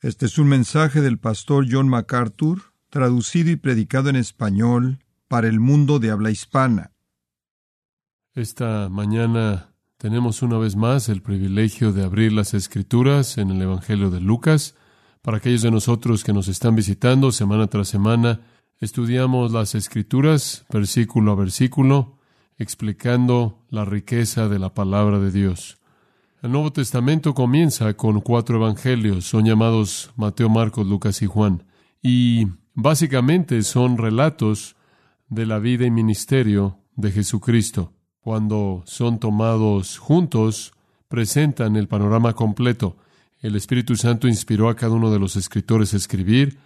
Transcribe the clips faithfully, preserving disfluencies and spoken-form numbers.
Este es un mensaje del pastor John MacArthur, traducido y predicado en español para el mundo de habla hispana. Esta mañana tenemos una vez más el privilegio de abrir las Escrituras en el Evangelio de Lucas. Para aquellos de nosotros que nos están visitando semana tras semana, estudiamos las Escrituras versículo a versículo, explicando la riqueza de la palabra de Dios. El Nuevo Testamento comienza con cuatro evangelios, son llamados Mateo, Marcos, Lucas y Juan, y básicamente son relatos de la vida y ministerio de Jesucristo. Cuando son tomados juntos, presentan el panorama completo. El Espíritu Santo inspiró a cada uno de los escritores a escribir,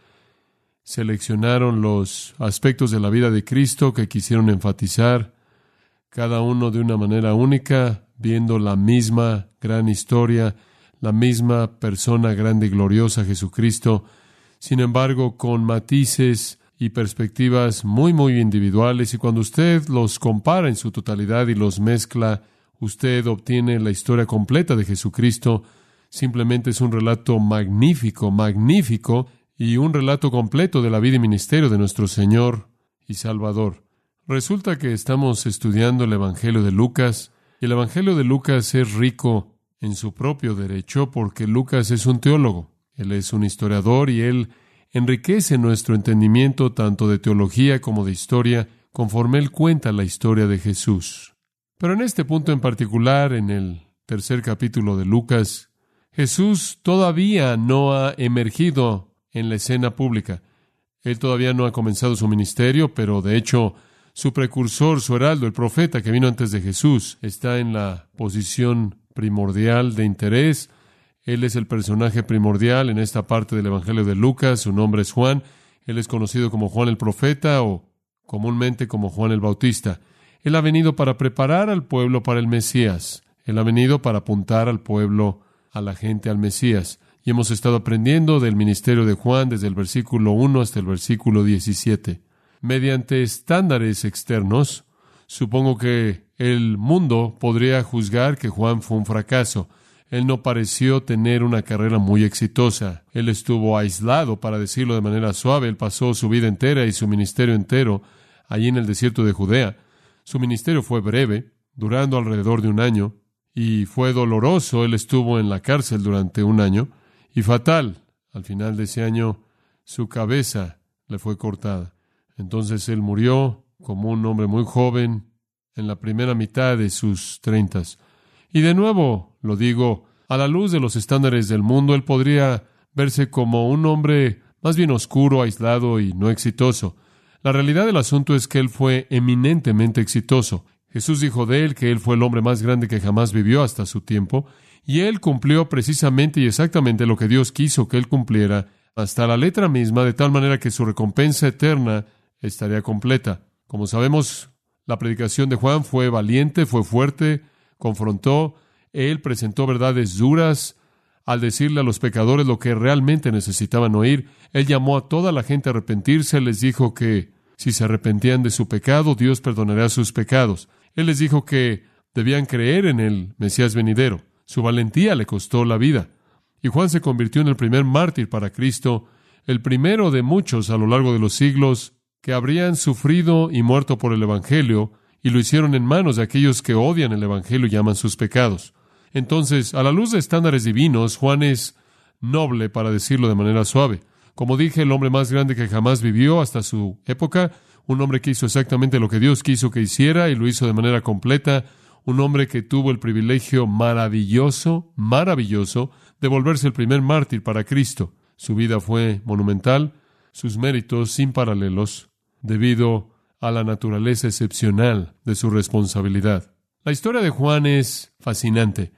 seleccionaron los aspectos de la vida de Cristo que quisieron enfatizar, cada uno de una manera única, viendo la misma gran historia, la misma persona grande y gloriosa, Jesucristo, sin embargo, con matices y perspectivas muy, muy individuales, y cuando usted los compara en su totalidad y los mezcla, usted obtiene la historia completa de Jesucristo. Simplemente es un relato magnífico, magnífico, y un relato completo de la vida y ministerio de nuestro Señor y Salvador. Resulta que estamos estudiando el Evangelio de Lucas, y el Evangelio de Lucas es rico en su propio derecho porque Lucas es un teólogo. Él es un historiador y él enriquece nuestro entendimiento tanto de teología como de historia conforme él cuenta la historia de Jesús. Pero en este punto en particular, en el tercer capítulo de Lucas, Jesús todavía no ha emergido en la escena pública. Él todavía no ha comenzado su ministerio, pero de hecho su precursor, su heraldo, el profeta que vino antes de Jesús, está en la posición primordial de interés. Él es el personaje primordial en esta parte del Evangelio de Lucas. Su nombre es Juan. Él es conocido como Juan el Profeta o comúnmente como Juan el Bautista. Él ha venido para preparar al pueblo para el Mesías. Él ha venido para apuntar al pueblo, a la gente, al Mesías. Y hemos estado aprendiendo del ministerio de Juan desde el versículo uno hasta el versículo diecisiete. Mediante estándares externos, supongo que el mundo podría juzgar que Juan fue un fracaso. Él no pareció tener una carrera muy exitosa. Él estuvo aislado, para decirlo de manera suave. Él pasó su vida entera y su ministerio entero allí en el desierto de Judea. Su ministerio fue breve, durando alrededor de un año, y fue doloroso. Él estuvo en la cárcel durante un año, y fatal. Al final de ese año, su cabeza le fue cortada. Entonces él murió como un hombre muy joven, en la primera mitad de sus treintas. Y de nuevo, lo digo, a la luz de los estándares del mundo, él podría verse como un hombre más bien oscuro, aislado y no exitoso. La realidad del asunto es que él fue eminentemente exitoso. Jesús dijo de él que él fue el hombre más grande que jamás vivió hasta su tiempo, y él cumplió precisamente y exactamente lo que Dios quiso que él cumpliera, hasta la letra misma, de tal manera que su recompensa eterna estaría completa. Como sabemos, la predicación de Juan fue valiente, fue fuerte, confrontó, él presentó verdades duras al decirle a los pecadores lo que realmente necesitaban oír. Él llamó a toda la gente a arrepentirse, les dijo que si se arrepentían de su pecado, Dios perdonaría sus pecados. Él les dijo que debían creer en el Mesías venidero. Su valentía le costó la vida. Y Juan se convirtió en el primer mártir para Cristo, el primero de muchos a lo largo de los siglos que habrían sufrido y muerto por el Evangelio, y lo hicieron en manos de aquellos que odian el Evangelio y aman sus pecados. Entonces, a la luz de estándares divinos, Juan es noble, para decirlo de manera suave. Como dije, el hombre más grande que jamás vivió hasta su época, un hombre que hizo exactamente lo que Dios quiso que hiciera y lo hizo de manera completa, un hombre que tuvo el privilegio maravilloso, maravilloso, de volverse el primer mártir para Cristo. Su vida fue monumental, sus méritos sin paralelos, debido a la naturaleza excepcional de su responsabilidad. La historia de Juan es fascinante.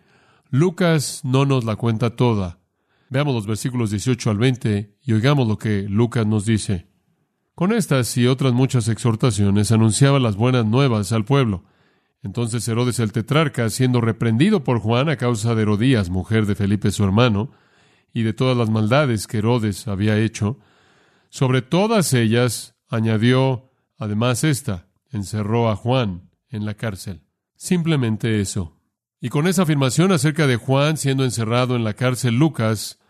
Lucas no nos la cuenta toda. Veamos los versículos dieciocho al veinte y oigamos lo que Lucas nos dice. Con estas y otras muchas exhortaciones anunciaba las buenas nuevas al pueblo. Entonces Herodes el tetrarca, siendo reprendido por Juan a causa de Herodías, mujer de Felipe su hermano, y de todas las maldades que Herodes había hecho, sobre todas ellas añadió además esta, encerró a Juan en la cárcel. Simplemente eso. Y con esa afirmación acerca de Juan siendo encerrado en la cárcel, Lucas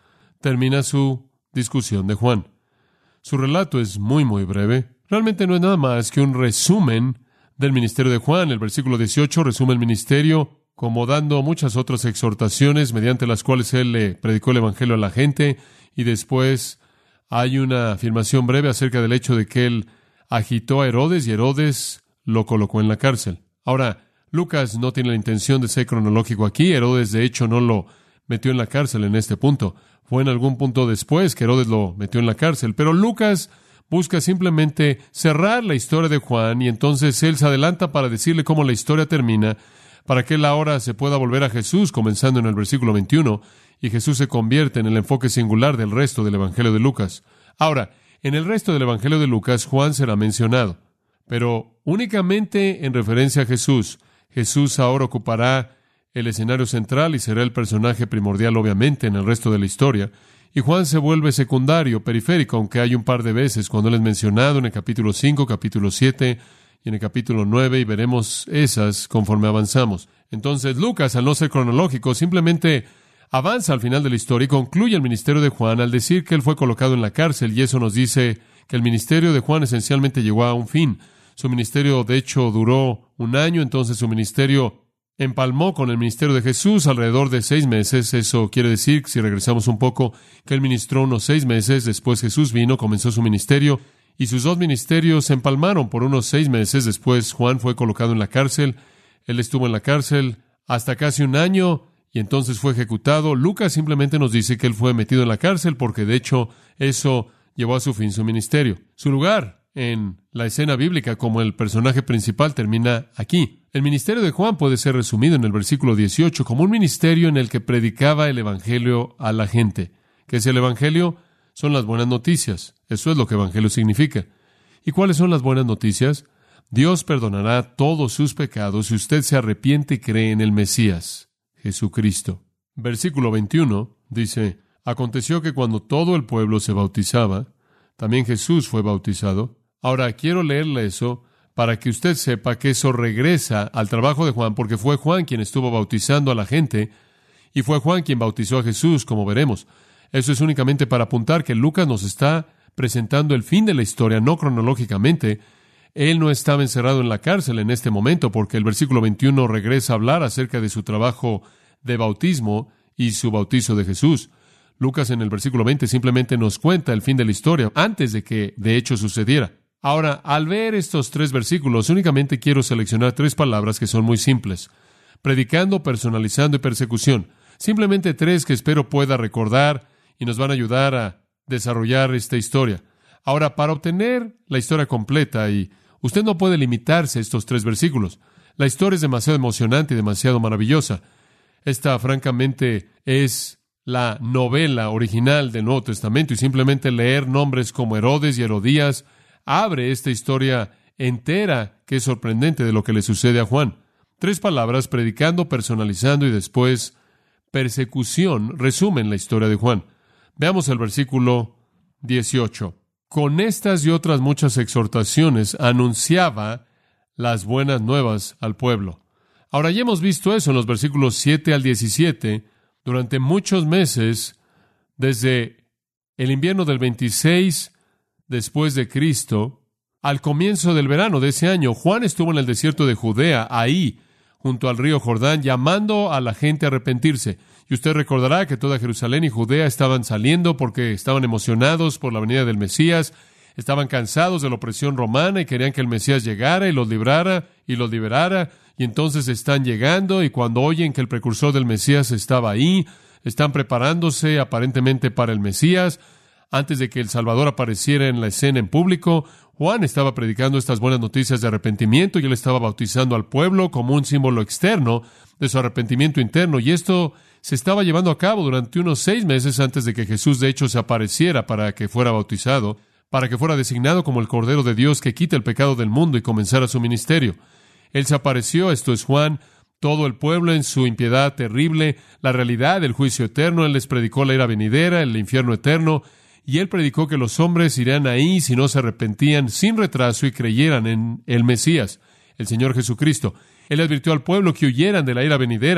termina su discusión de Juan. Su relato es muy, muy breve. Realmente no es nada más que un resumen del ministerio de Juan. El versículo dieciocho resume el ministerio como dando muchas otras exhortaciones mediante las cuales él le predicó el evangelio a la gente, y después hay una afirmación breve acerca del hecho de que él agitó a Herodes y Herodes lo colocó en la cárcel. Ahora, Lucas no tiene la intención de ser cronológico aquí. Herodes, de hecho, no lo metió en la cárcel en este punto. Fue en algún punto después que Herodes lo metió en la cárcel. Pero Lucas busca simplemente cerrar la historia de Juan, y entonces él se adelanta para decirle cómo la historia termina, para que él ahora se pueda volver a Jesús, comenzando en el versículo veintiuno, y Jesús se convierte en el enfoque singular del resto del Evangelio de Lucas. Ahora, en el resto del Evangelio de Lucas, Juan será mencionado, pero únicamente en referencia a Jesús. Jesús ahora ocupará el escenario central y será el personaje primordial, obviamente, en el resto de la historia. Y Juan se vuelve secundario, periférico, aunque hay un par de veces cuando él es mencionado en el capítulo cinco, capítulo siete y en el capítulo nueve, y veremos esas conforme avanzamos. Entonces, Lucas, al no ser cronológico, simplemente avanza al final de la historia y concluye el ministerio de Juan al decir que él fue colocado en la cárcel, y eso nos dice que el ministerio de Juan esencialmente llegó a un fin. Su ministerio, de hecho, duró un año, entonces su ministerio empalmó con el ministerio de Jesús alrededor de seis meses. Eso quiere decir, si regresamos un poco, que él ministró unos seis meses, después Jesús vino, comenzó su ministerio, y sus dos ministerios se empalmaron por unos seis meses. Después Juan fue colocado en la cárcel, él estuvo en la cárcel hasta casi un año, y entonces fue ejecutado. Lucas simplemente nos dice que él fue metido en la cárcel porque, de hecho, eso llevó a su fin su ministerio. Su lugar en la escena bíblica como el personaje principal termina aquí. El ministerio de Juan puede ser resumido en el versículo dieciocho como un ministerio en el que predicaba el evangelio a la gente. ¿Qué es el evangelio? Son las buenas noticias. Eso es lo que evangelio significa. ¿Y cuáles son las buenas noticias? Dios perdonará todos sus pecados si usted se arrepiente y cree en el Mesías, Jesucristo. Versículo veintiuno dice: aconteció que cuando todo el pueblo se bautizaba, también Jesús fue bautizado. Ahora, quiero leerle eso para que usted sepa que eso regresa al trabajo de Juan, porque fue Juan quien estuvo bautizando a la gente, y fue Juan quien bautizó a Jesús, como veremos. Eso es únicamente para apuntar que Lucas nos está presentando el fin de la historia, no cronológicamente. Él no estaba encerrado en la cárcel en este momento, porque el versículo veintiuno regresa a hablar acerca de su trabajo de bautismo y su bautizo de Jesús. Lucas en el versículo veinte simplemente nos cuenta el fin de la historia, antes de que de hecho sucediera. Ahora, al ver estos tres versículos, únicamente quiero seleccionar tres palabras que son muy simples: predicando, personalizando y persecución. Simplemente tres que espero pueda recordar y nos van a ayudar a desarrollar esta historia. Ahora, para obtener la historia completa, y usted no puede limitarse a estos tres versículos. La historia es demasiado emocionante y demasiado maravillosa. Esta, francamente, es la novela original del Nuevo Testamento, y simplemente leer nombres como Herodes y Herodías abre esta historia entera que es sorprendente de lo que le sucede a Juan. Tres palabras: predicando, personalizando y después persecución, resumen la historia de Juan. Veamos el versículo dieciocho. Con estas y otras muchas exhortaciones anunciaba las buenas nuevas al pueblo. Ahora, ya hemos visto eso en los versículos siete al diecisiete. Durante muchos meses, desde el invierno del veintiséis después de Cristo, al comienzo del verano de ese año, Juan estuvo en el desierto de Judea, ahí, junto al río Jordán, llamando a la gente a arrepentirse. Y usted recordará que toda Jerusalén y Judea estaban saliendo porque estaban emocionados por la venida del Mesías, estaban cansados de la opresión romana y querían que el Mesías llegara y los librara y los liberara. Y entonces están llegando, y cuando oyen que el precursor del Mesías estaba ahí, están preparándose aparentemente para el Mesías. Antes de que el Salvador apareciera en la escena en público, Juan estaba predicando estas buenas noticias de arrepentimiento, y él estaba bautizando al pueblo como un símbolo externo de su arrepentimiento interno. Y esto se estaba llevando a cabo durante unos seis meses antes de que Jesús, de hecho, se apareciera para que fuera bautizado, para que fuera designado como el Cordero de Dios que quita el pecado del mundo y comenzara su ministerio. Él se apareció, esto es Juan, todo el pueblo en su impiedad terrible, la realidad del juicio eterno. Él les predicó la ira venidera, el infierno eterno, y él predicó que los hombres irían ahí si no se arrepentían sin retraso y creyeran en el Mesías, el Señor Jesucristo. Él advirtió al pueblo que huyeran de la ira venidera.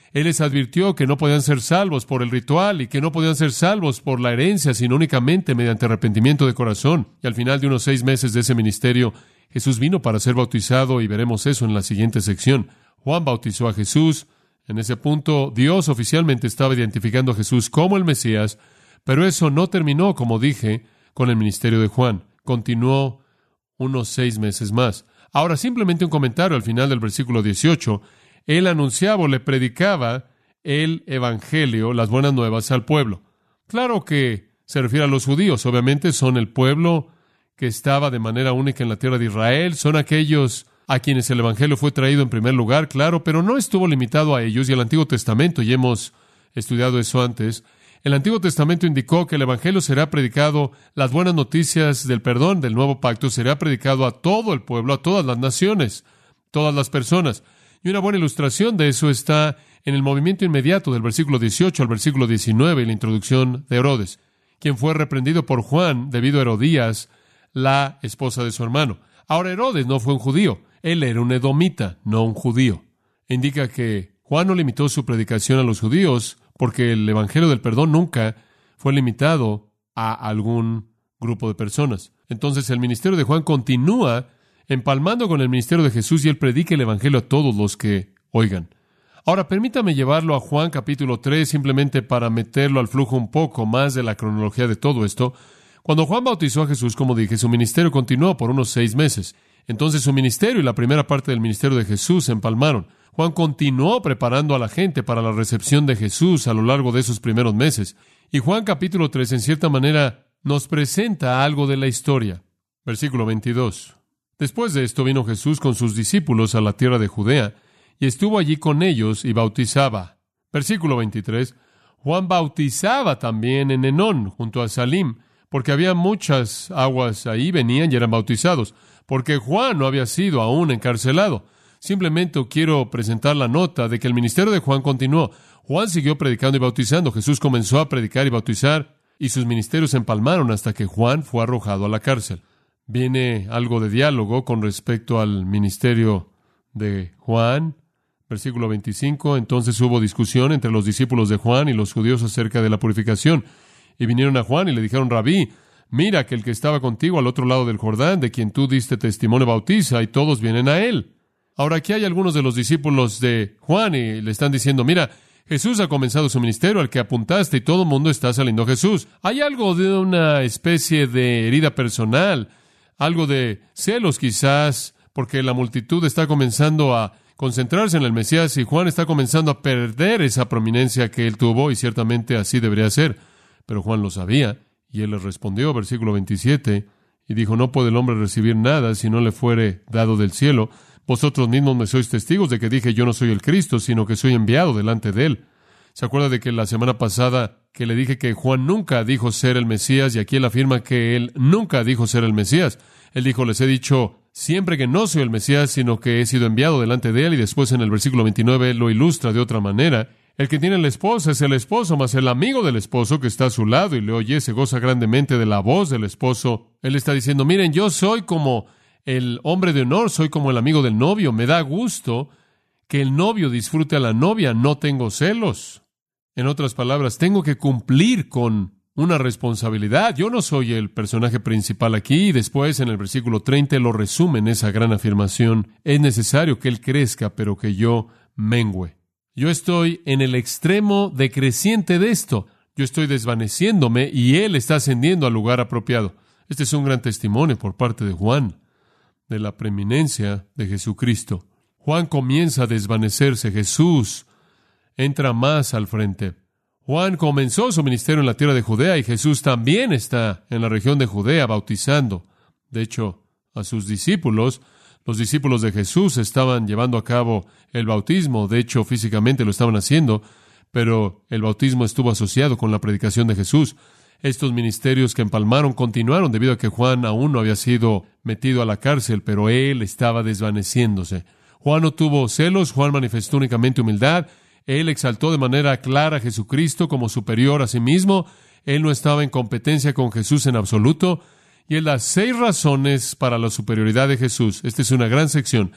Él les advirtió que no podían ser salvos por el ritual y que no podían ser salvos por la herencia, sino únicamente mediante arrepentimiento de corazón. Y al final de unos seis meses de ese ministerio, Jesús vino para ser bautizado y veremos eso en la siguiente sección. Juan bautizó a Jesús. En ese punto, Dios oficialmente estaba identificando a Jesús como el Mesías, pero eso no terminó, como dije, con el ministerio de Juan. Continuó unos seis meses más. Ahora, simplemente un comentario al final del versículo dieciocho. Él anunciaba o le predicaba el Evangelio, las buenas nuevas, al pueblo. Claro que se refiere a los judíos. Obviamente son el pueblo que estaba de manera única en la tierra de Israel. Son aquellos a quienes el Evangelio fue traído en primer lugar, claro, pero no estuvo limitado a ellos. Y el Antiguo Testamento, y hemos estudiado eso antes, el Antiguo Testamento indicó que el Evangelio será predicado, las buenas noticias del perdón del nuevo pacto será predicado a todo el pueblo, a todas las naciones, todas las personas. Y una buena ilustración de eso está en el movimiento inmediato del versículo dieciocho al versículo diecinueve y la introducción de Herodes, quien fue reprendido por Juan debido a Herodías, la esposa de su hermano. Ahora, Herodes no fue un judío, él era un edomita, no un judío. Indica que Juan no limitó su predicación a los judíos porque el Evangelio del perdón nunca fue limitado a algún grupo de personas. Entonces, el ministerio de Juan continúa empalmando con el ministerio de Jesús y él predica el Evangelio a todos los que oigan. Ahora, permítame llevarlo a Juan capítulo tres, simplemente para meterlo al flujo un poco más de la cronología de todo esto. Cuando Juan bautizó a Jesús, como dije, su ministerio continuó por unos seis meses. Entonces su ministerio y la primera parte del ministerio de Jesús se empalmaron. Juan continuó preparando a la gente para la recepción de Jesús a lo largo de esos primeros meses. Y Juan capítulo tres, en cierta manera, nos presenta algo de la historia. Versículo veintidós. Después de esto vino Jesús con sus discípulos a la tierra de Judea, y estuvo allí con ellos y bautizaba. Versículo veintitrés. Juan bautizaba también en Enón, junto a Salim, porque había muchas aguas ahí, venían y eran bautizados, porque Juan no había sido aún encarcelado. Simplemente quiero presentar la nota de que el ministerio de Juan continuó. Juan siguió predicando y bautizando. Jesús comenzó a predicar y bautizar, y sus ministerios se empalmaron hasta que Juan fue arrojado a la cárcel. Viene algo de diálogo con respecto al ministerio de Juan. Versículo veinticinco. Entonces hubo discusión entre los discípulos de Juan y los judíos acerca de la purificación. Y vinieron a Juan y le dijeron: Rabí, mira que el que estaba contigo al otro lado del Jordán, de quien tú diste testimonio, bautiza, y todos vienen a él. Ahora, aquí hay algunos de los discípulos de Juan y le están diciendo: mira, Jesús ha comenzado su ministerio al que apuntaste y todo el mundo está saliendo a Jesús. Hay algo de una especie de herida personal, algo de celos quizás, porque la multitud está comenzando a concentrarse en el Mesías y Juan está comenzando a perder esa prominencia que él tuvo, y ciertamente así debería ser. Pero Juan lo sabía, y él les respondió, versículo veintisiete, y dijo: no puede el hombre recibir nada si no le fuere dado del cielo. Vosotros mismos me sois testigos de que dije: yo no soy el Cristo, sino que soy enviado delante de él. ¿Se acuerda de que la semana pasada que le dije que Juan nunca dijo ser el Mesías, y aquí él afirma que él nunca dijo ser el Mesías? Él dijo: les he dicho siempre que no soy el Mesías, sino que he sido enviado delante de él. Y después en el versículo veintinueve él lo ilustra de otra manera. El que tiene la esposa es el esposo, mas el amigo del esposo que está a su lado y le oye se goza grandemente de la voz del esposo. Él está diciendo: miren, yo soy como el hombre de honor, soy como el amigo del novio. Me da gusto que el novio disfrute a la novia, no tengo celos. En otras palabras, tengo que cumplir con una responsabilidad. Yo no soy el personaje principal aquí. Y después, en el versículo treinta, lo resume en esa gran afirmación: es necesario que él crezca, pero que yo mengüe. Yo estoy en el extremo decreciente de esto. Yo estoy desvaneciéndome y él está ascendiendo al lugar apropiado. Este es un gran testimonio por parte de Juan de la preeminencia de Jesucristo. Juan comienza a desvanecerse. Jesús entra más al frente. Juan comenzó su ministerio en la tierra de Judea y Jesús también está en la región de Judea bautizando. De hecho, a sus discípulos, los discípulos de Jesús estaban llevando a cabo el bautismo. De hecho, físicamente lo estaban haciendo, pero el bautismo estuvo asociado con la predicación de Jesús. Estos ministerios que empalmaron continuaron debido a que Juan aún no había sido metido a la cárcel, pero él estaba desvaneciéndose. Juan no tuvo celos, Juan manifestó únicamente humildad. Él exaltó de manera clara a Jesucristo como superior a sí mismo. Él no estaba en competencia con Jesús en absoluto. Y él da seis razones para la superioridad de Jesús. Esta es una gran sección.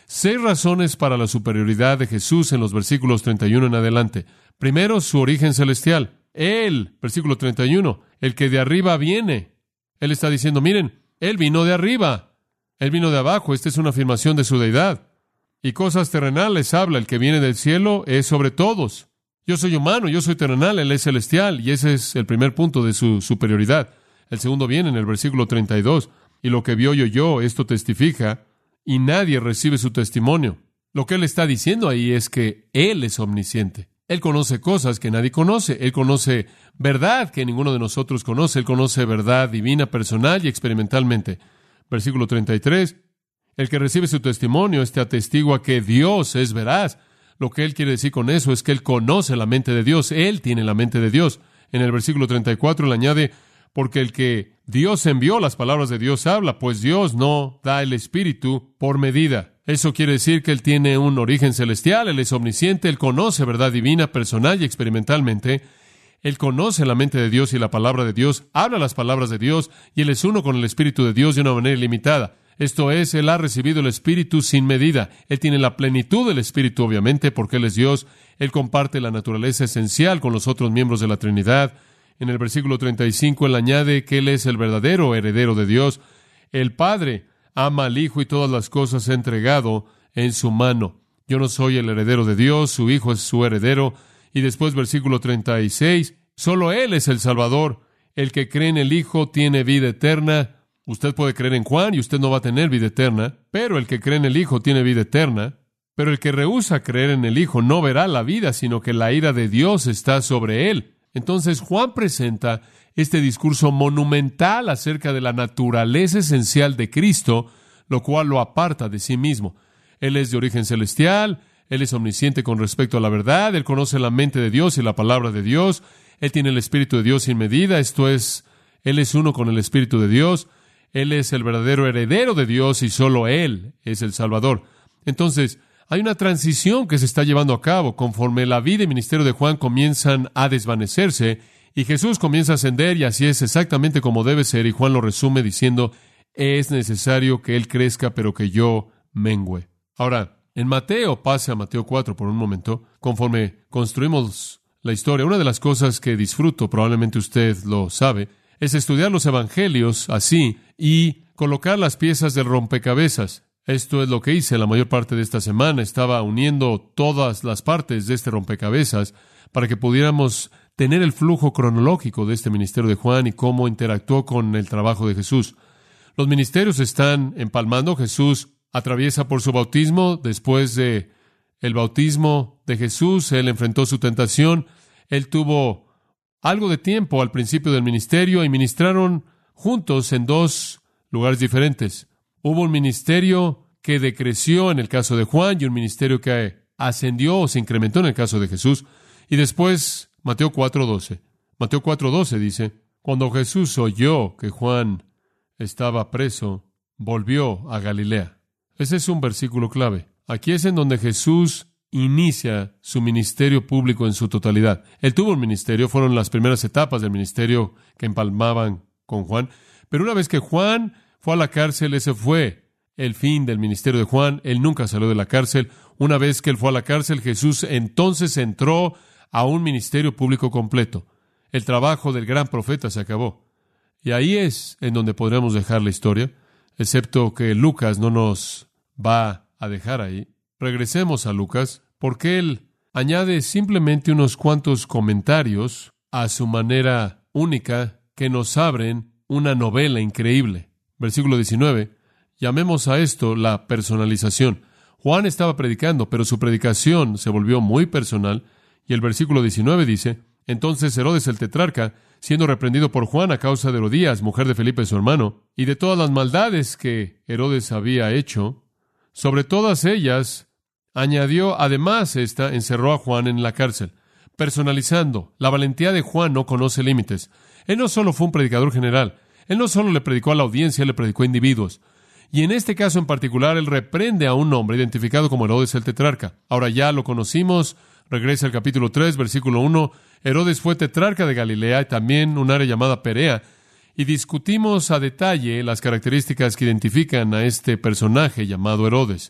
Seis razones para la superioridad de Jesús en los versículos treinta y uno en adelante. Primero, su origen celestial. Él, versículo treinta y uno, el que de arriba viene. Él está diciendo, miren, Él vino de arriba. Él vino de abajo. Esta es una afirmación de su deidad. Y cosas terrenales habla. El que viene del cielo es sobre todos. Yo soy humano, yo soy terrenal, Él es celestial. Y ese es el primer punto de su superioridad. El segundo viene en el versículo treinta y dos. Y lo que vio y oyó, esto testifica, y nadie recibe su testimonio. Lo que Él está diciendo ahí es que Él es omnisciente. Él conoce cosas que nadie conoce. Él conoce verdad que ninguno de nosotros conoce. Él conoce verdad divina, personal y experimentalmente. Versículo treinta y tres. El que recibe su testimonio, este atestigua que Dios es veraz. Lo que Él quiere decir con eso es que Él conoce la mente de Dios. Él tiene la mente de Dios. En el versículo treinta y cuatro Él añade, porque el que Dios envió, las palabras de Dios habla, pues Dios no da el Espíritu por medida. Eso quiere decir que Él tiene un origen celestial, Él es omnisciente, Él conoce verdad divina, personal y experimentalmente. Él conoce la mente de Dios y la palabra de Dios, habla las palabras de Dios, y Él es uno con el Espíritu de Dios de una manera ilimitada. Esto es, Él ha recibido el Espíritu sin medida. Él tiene la plenitud del Espíritu, obviamente, porque Él es Dios. Él comparte la naturaleza esencial con los otros miembros de la Trinidad. En el versículo treinta y cinco, Él añade que Él es el verdadero heredero de Dios. El Padre ama al Hijo y todas las cosas ha entregado en su mano. Yo no soy el heredero de Dios, su Hijo es su heredero. Y después, versículo treinta y seis, solo Él es el Salvador. El que cree en el Hijo tiene vida eterna. Usted puede creer en Juan y usted no va a tener vida eterna, pero el que cree en el Hijo tiene vida eterna. Pero el que rehúsa creer en el Hijo no verá la vida, sino que la ira de Dios está sobre él. Entonces Juan presenta este discurso monumental acerca de la naturaleza esencial de Cristo, lo cual lo aparta de sí mismo. Él es de origen celestial, Él es omnisciente con respecto a la verdad, Él conoce la mente de Dios y la palabra de Dios, Él tiene el Espíritu de Dios sin medida, esto es, Él es uno con el Espíritu de Dios, Él es el verdadero heredero de Dios y solo Él es el Salvador. Entonces, hay una transición que se está llevando a cabo conforme la vida y ministerio de Juan comienzan a desvanecerse y Jesús comienza a ascender, y así es exactamente como debe ser, y Juan lo resume diciendo, es necesario que Él crezca, pero que yo mengüe. Ahora, en Mateo, pase a Mateo cuatro por un momento, conforme construimos la historia, una de las cosas que disfruto, probablemente usted lo sabe, es estudiar los evangelios así y colocar las piezas del rompecabezas. Esto es lo que hice la mayor parte de esta semana. Estaba uniendo todas las partes de este rompecabezas para que pudiéramos tener el flujo cronológico de este ministerio de Juan y cómo interactuó con el trabajo de Jesús. Los ministerios están empalmando. Jesús atraviesa por su bautismo. Después de el bautismo de Jesús, Él enfrentó su tentación. Él tuvo algo de tiempo al principio del ministerio y ministraron juntos en dos lugares diferentes. Hubo un ministerio que decreció en el caso de Juan y un ministerio que ascendió o se incrementó en el caso de Jesús. Y después, Mateo cuatro doce. Mateo cuatro doce dice, cuando Jesús oyó que Juan estaba preso, volvió a Galilea. Ese es un versículo clave. Aquí es en donde Jesús inicia su ministerio público en su totalidad. Él tuvo un ministerio, fueron las primeras etapas del ministerio que empalmaban con Juan. Pero una vez que Juan fue a la cárcel, ese fue el fin del ministerio de Juan. Él nunca salió de la cárcel. Una vez que él fue a la cárcel, Jesús entonces entró a un ministerio público completo. El trabajo del gran profeta se acabó. Y ahí es en donde podremos dejar la historia, excepto que Lucas no nos va a dejar ahí. Regresemos a Lucas, porque él añade simplemente unos cuantos comentarios a su manera única que nos abren una novela increíble. Versículo diecinueve, llamemos a esto la personalización. Juan estaba predicando, pero su predicación se volvió muy personal, y el versículo diecinueve dice, entonces Herodes el tetrarca, siendo reprendido por Juan a causa de Herodías, mujer de Felipe su hermano, y de todas las maldades que Herodes había hecho, sobre todas ellas añadió además esta, encerró a Juan en la cárcel. Personalizando, la valentía de Juan no conoce límites. Él no solo fue un predicador general, él no solo le predicó a la audiencia, él le predicó a individuos. Y en este caso en particular, él reprende a un hombre identificado como Herodes el tetrarca. Ahora ya lo conocimos, regresa al capítulo tres, versículo uno. Herodes fue tetrarca de Galilea y también un área llamada Perea. Y discutimos a detalle las características que identifican a este personaje llamado Herodes.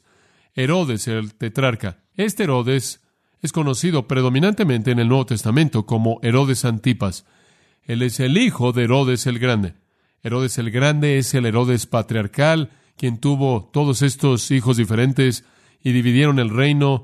Herodes, el tetrarca. Este Herodes es conocido predominantemente en el Nuevo Testamento como Herodes Antipas. Él es el hijo de Herodes el Grande. Herodes el Grande es el Herodes patriarcal, quien tuvo todos estos hijos diferentes y dividieron el reino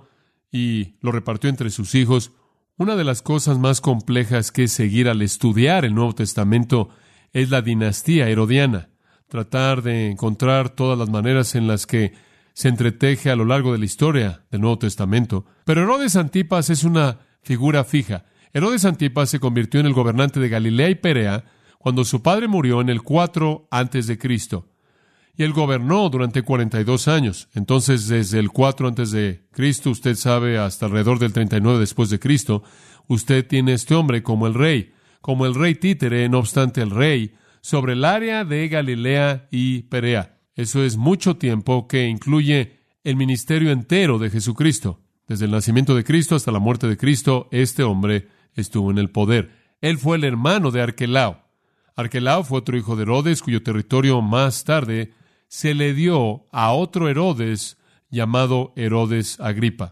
y lo repartió entre sus hijos. Una de las cosas más complejas que seguir al estudiar el Nuevo Testamento es la dinastía herodiana. Tratar de encontrar todas las maneras en las que se entreteje a lo largo de la historia del Nuevo Testamento. Pero Herodes Antipas es una figura fija. Herodes Antipas se convirtió en el gobernante de Galilea y Perea cuando su padre murió en el cuatro antes de Cristo. Y él gobernó durante cuarenta y dos años. Entonces, desde el cuatro antes de Cristo, usted sabe, hasta alrededor del treinta y nueve después de Cristo, usted tiene a este hombre como el rey, como el rey títere, no obstante el rey, sobre el área de Galilea y Perea. Eso es mucho tiempo que incluye el ministerio entero de Jesucristo. Desde el nacimiento de Cristo hasta la muerte de Cristo, este hombre estuvo en el poder. Él fue el hermano de Arquelao. Arquelao fue otro hijo de Herodes, cuyo territorio más tarde se le dio a otro Herodes llamado Herodes Agripa.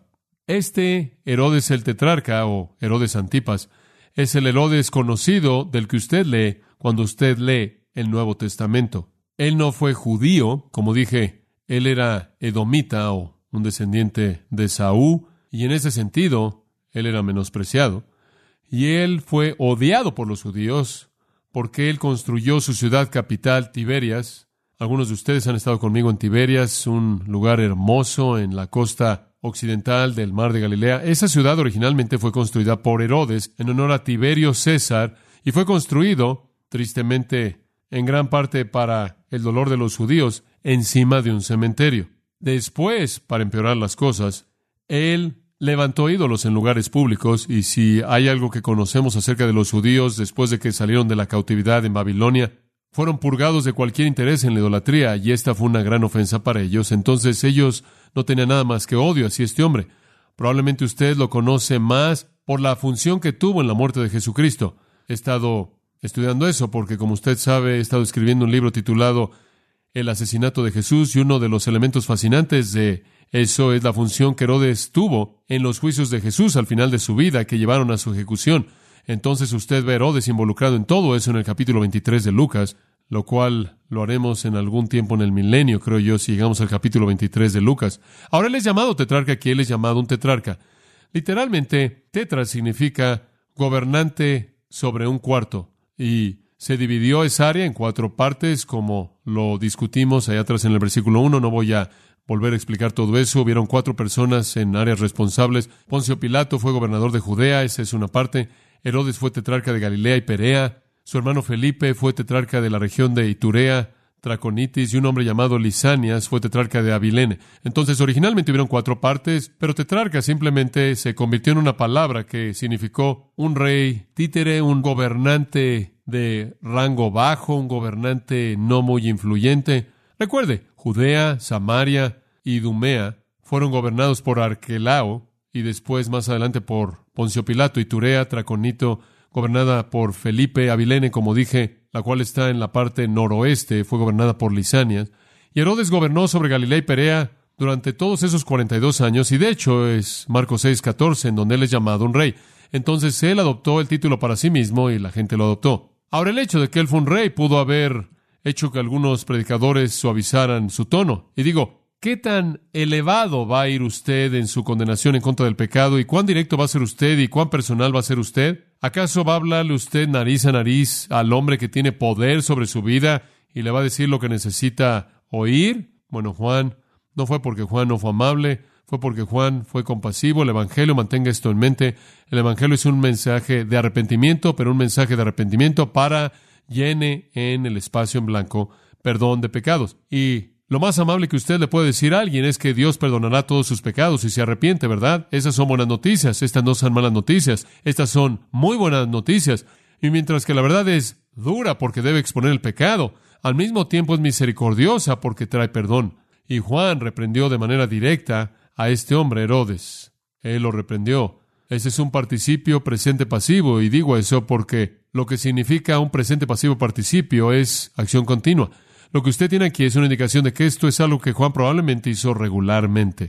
Este Herodes el tetrarca, o Herodes Antipas, es el Herodes conocido del que usted lee cuando usted lee el Nuevo Testamento. Él no fue judío, como dije, él era edomita o un descendiente de Saúl, y en ese sentido, él era menospreciado. Y él fue odiado por los judíos porque él construyó su ciudad capital, Tiberias. Algunos de ustedes han estado conmigo en Tiberias, un lugar hermoso en la costa occidental del mar de Galilea. Esa ciudad originalmente fue construida por Herodes en honor a Tiberio César y fue construido, tristemente, en gran parte para el dolor de los judíos, encima de un cementerio. Después, para empeorar las cosas, él levantó ídolos en lugares públicos, y si hay algo que conocemos acerca de los judíos después de que salieron de la cautividad en Babilonia, fueron purgados de cualquier interés en la idolatría, y esta fue una gran ofensa para ellos. Entonces ellos no tenían nada más que odio hacia este hombre. Probablemente usted lo conoce más por la función que tuvo en la muerte de Jesucristo. He estado estudiando eso porque, como usted sabe, he estado escribiendo un libro titulado El asesinato de Jesús, y uno de los elementos fascinantes de eso es la función que Herodes tuvo en los juicios de Jesús al final de su vida, que llevaron a su ejecución. Entonces usted ve a Herodes involucrado en todo eso en el capítulo veintitrés de Lucas, lo cual lo haremos en algún tiempo en el milenio, creo yo, si llegamos al capítulo veintitrés de Lucas. Ahora él es llamado tetrarca, aquí él es llamado un tetrarca. Literalmente, tetra significa gobernante sobre un cuarto, y se dividió esa área en cuatro partes, como lo discutimos allá atrás en el versículo uno. No voy a volver a explicar todo eso. Hubieron cuatro personas en áreas responsables. Poncio Pilato fue gobernador de Judea, esa es una parte. Herodes fue tetrarca de Galilea y Perea. Su hermano Felipe fue tetrarca de la región de Iturea, Traconitis, y un hombre llamado Lisanias fue tetrarca de Abilene. Entonces, originalmente hubieron cuatro partes, pero tetrarca simplemente se convirtió en una palabra que significó un rey títere, un gobernante de rango bajo, un gobernante no muy influyente. Recuerde, Judea, Samaria y Idumea fueron gobernados por Arquelao, y después, más adelante, por Poncio Pilato. Iturea, Traconito, gobernada por Felipe. Abilene, como dije, la cual está en la parte noroeste, fue gobernada por Lisanias. Y Herodes gobernó sobre Galilea y Perea durante todos esos cuarenta y dos años, y de hecho es Marcos seis catorce, en donde él es llamado un rey. Entonces él adoptó el título para sí mismo y la gente lo adoptó. Ahora, el hecho de que él fue un rey pudo haber hecho que algunos predicadores suavizaran su tono. Y digo, ¿qué tan elevado va a ir usted en su condenación en contra del pecado? ¿Y cuán directo va a ser usted? ¿Y cuán personal va a ser usted? ¿Acaso va a hablarle usted nariz a nariz al hombre que tiene poder sobre su vida y le va a decir lo que necesita oír? Bueno, Juan, no fue porque Juan no fue amable, fue porque Juan fue compasivo. El Evangelio, mantenga esto en mente, el Evangelio es un mensaje de arrepentimiento, pero un mensaje de arrepentimiento para llene en el espacio en blanco perdón de pecados. Y lo más amable que usted le puede decir a alguien es que Dios perdonará todos sus pecados si se arrepiente, ¿verdad? Esas son buenas noticias. Estas no son malas noticias. Estas son muy buenas noticias. Y mientras que la verdad es dura porque debe exponer el pecado, al mismo tiempo es misericordiosa porque trae perdón. Y Juan reprendió de manera directa a este hombre, Herodes. Él lo reprendió. Ese es un participio presente pasivo, y digo eso porque lo que significa un presente pasivo participio es acción continua. Lo que usted tiene aquí es una indicación de que esto es algo que Juan probablemente hizo regularmente.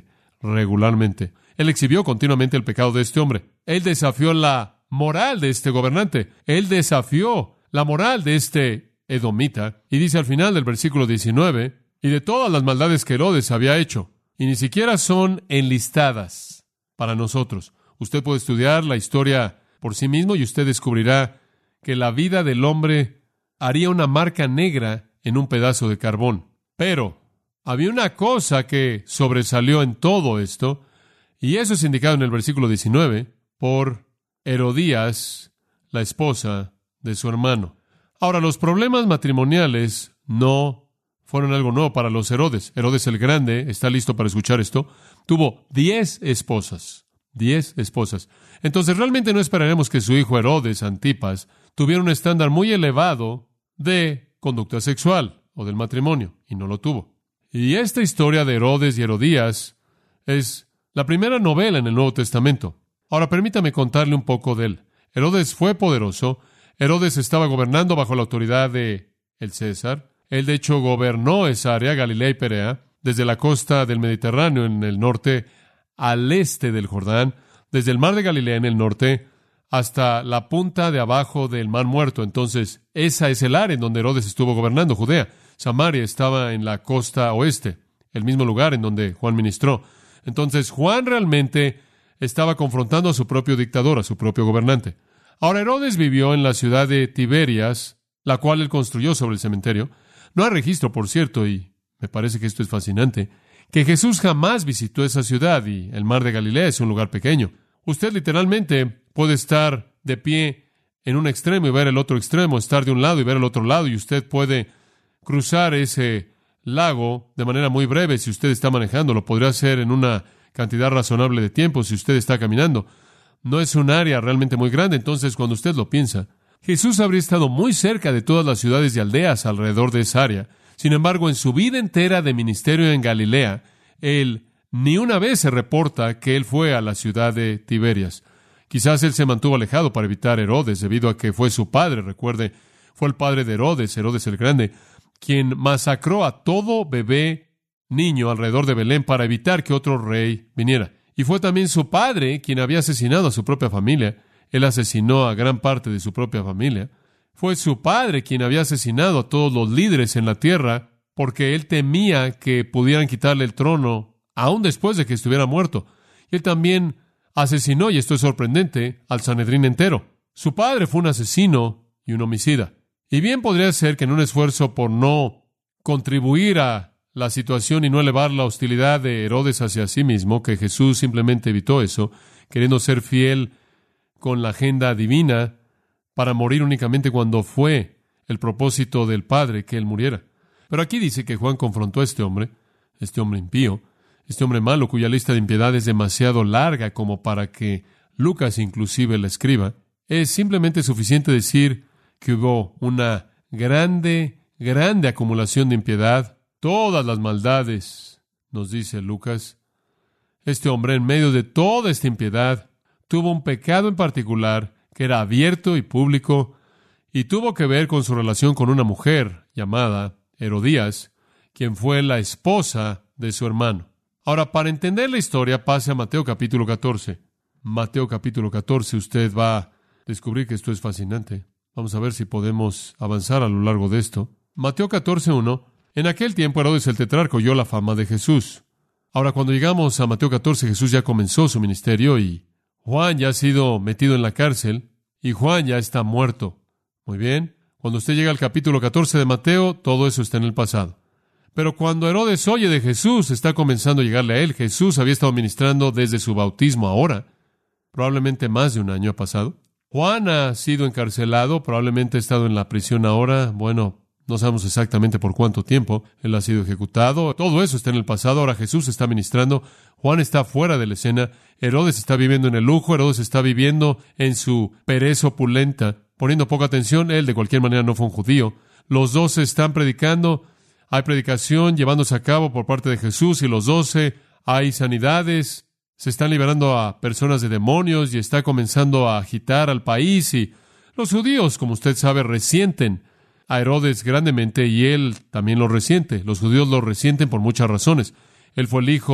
regularmente. Él exhibió continuamente el pecado de este hombre. Él desafió la moral de este gobernante. Él desafió la moral de este edomita. Y dice al final del versículo diecinueve, y de todas las maldades que Herodes había hecho, y ni siquiera son enlistadas para nosotros. Usted puede estudiar la historia por sí mismo y usted descubrirá que la vida del hombre haría una marca negra en un pedazo de carbón. Pero había una cosa que sobresalió en todo esto, y eso es indicado en el versículo diecinueve, por Herodías, la esposa de su hermano. Ahora, los problemas matrimoniales no fueron algo nuevo para los Herodes. Herodes el Grande, está listo para escuchar esto, tuvo diez esposas. Diez esposas. Entonces, realmente no esperaremos que su hijo Herodes Antipas tuviera un estándar muy elevado de conducta sexual o del matrimonio, y no lo tuvo. Y esta historia de Herodes y Herodías es la primera novela en el Nuevo Testamento. Ahora, permítame contarle un poco de él. Herodes fue poderoso. Herodes estaba gobernando bajo la autoridad de el César. Él, de hecho, gobernó esa área, Galilea y Perea, desde la costa del Mediterráneo en el norte al este del Jordán, desde el mar de Galilea en el norte hasta la punta de abajo del Mar Muerto. Entonces, esa es el área en donde Herodes estuvo gobernando, Judea. Samaria estaba en la costa oeste, el mismo lugar en donde Juan ministró. Entonces, Juan realmente estaba confrontando a su propio dictador, a su propio gobernante. Ahora, Herodes vivió en la ciudad de Tiberias, la cual él construyó sobre el cementerio. No hay registro, por cierto, y me parece que esto es fascinante, que Jesús jamás visitó esa ciudad, y el mar de Galilea es un lugar pequeño. Usted literalmente puede estar de pie en un extremo y ver el otro extremo, estar de un lado y ver el otro lado, y usted puede cruzar ese lago de manera muy breve si usted está manejando. Lo podría hacer en una cantidad razonable de tiempo si usted está caminando. No es un área realmente muy grande, entonces cuando usted lo piensa, Jesús habría estado muy cerca de todas las ciudades y aldeas alrededor de esa área. Sin embargo, en su vida entera de ministerio en Galilea, él ni una vez se reporta que él fue a la ciudad de Tiberias. Quizás él se mantuvo alejado para evitar Herodes, debido a que fue su padre, recuerde, fue el padre de Herodes, Herodes el Grande, quien masacró a todo bebé niño alrededor de Belén para evitar que otro rey viniera. Y fue también su padre quien había asesinado a su propia familia. Él asesinó a gran parte de su propia familia. Fue su padre quien había asesinado a todos los líderes en la tierra porque él temía que pudieran quitarle el trono aún después de que estuviera muerto. Y él también asesinó, y esto es sorprendente, al Sanedrín entero. Su padre fue un asesino y un homicida. Y bien podría ser que en un esfuerzo por no contribuir a la situación y no elevar la hostilidad de Herodes hacia sí mismo, que Jesús simplemente evitó eso, queriendo ser fiel con la agenda divina para morir únicamente cuando fue el propósito del Padre que él muriera. Pero aquí dice que Juan confrontó a este hombre, este hombre impío, este hombre malo cuya lista de impiedad es demasiado larga como para que Lucas inclusive la escriba. Es simplemente suficiente decir que hubo una grande, grande acumulación de impiedad, todas las maldades, nos dice Lucas. Este hombre, en medio de toda esta impiedad, tuvo un pecado en particular que era abierto y público, y tuvo que ver con su relación con una mujer llamada Herodías, quien fue la esposa de su hermano. Ahora, para entender la historia, pase a Mateo capítulo catorce. Mateo capítulo catorce, usted va a descubrir que esto es fascinante. Vamos a ver si podemos avanzar a lo largo de esto. Mateo catorce uno. En aquel tiempo Herodes el tetrarca oyó la fama de Jesús. Ahora, cuando llegamos a Mateo catorce, Jesús ya comenzó su ministerio y Juan ya ha sido metido en la cárcel y Juan ya está muerto. Muy bien. Cuando usted llega al capítulo catorce de Mateo, todo eso está en el pasado. Pero cuando Herodes oye de Jesús, está comenzando a llegarle a él. Jesús había estado ministrando desde su bautismo ahora. Probablemente más de un año ha pasado. Juan ha sido encarcelado, probablemente ha estado en la prisión ahora. Bueno, no sabemos exactamente por cuánto tiempo. Él ha sido ejecutado. Todo eso está en el pasado. Ahora Jesús está ministrando. Juan está fuera de la escena. Herodes está viviendo en el lujo. Herodes está viviendo en su pereza opulenta, poniendo poca atención. Él, de cualquier manera, no fue un judío. Los doce están predicando. Hay predicación llevándose a cabo por parte de Jesús y los doce. Hay sanidades. Se están liberando a personas de demonios y está comenzando a agitar al país. Y los judíos, como usted sabe, resienten a Herodes grandemente y él también lo resiente. Los judíos lo resienten por muchas razones. Él fue el hijo